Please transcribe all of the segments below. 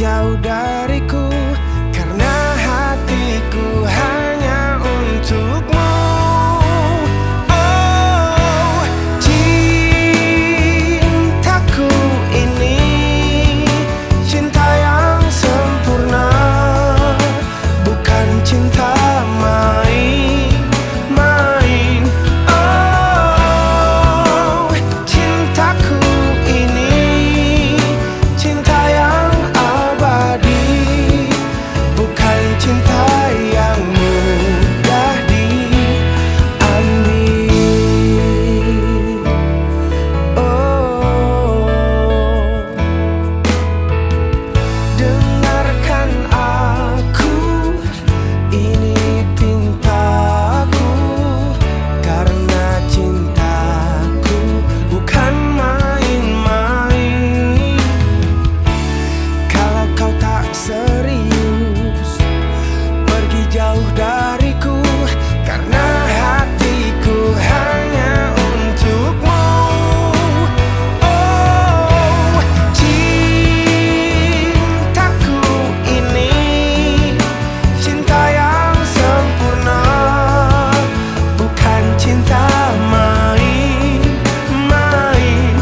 jauh dariku, karena hatiku hanya untukmu. Oh, cintaku ini cinta yang sempurna, bukan cinta main-main. Oh, cintaku ini cinta yang abadi, bukan cinta yang mudah diambil. Oh, dengarkan aku, ini tintaku, karena cintaku bukan main-main. Kalau kau tak serius, pergi jauh dariku, karena hatiku hanya untukmu. Oh, cintaku ini cinta yang sempurna, bukan cinta main-main.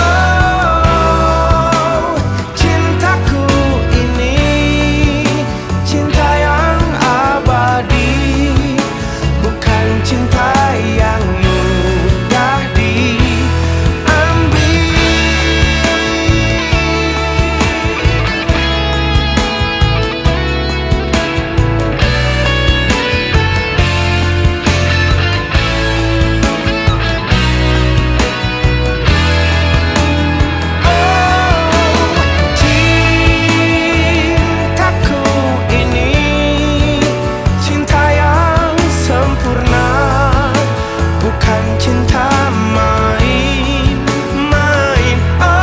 Oh, cintaku ini cinta yang abadi, bukan cinta yang mudah diambil. Cintaku ini cinta yang sempurna, bukan cinta main-main.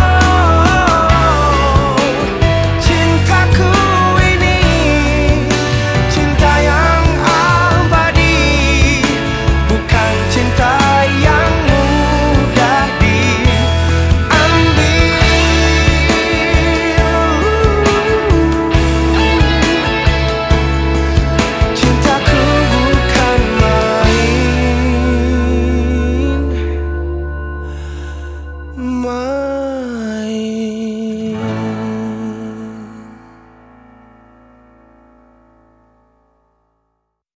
Oh, cintaku ini cinta yang abadi, bukan cinta yang mudah diambil. Cintaku bukan main-main.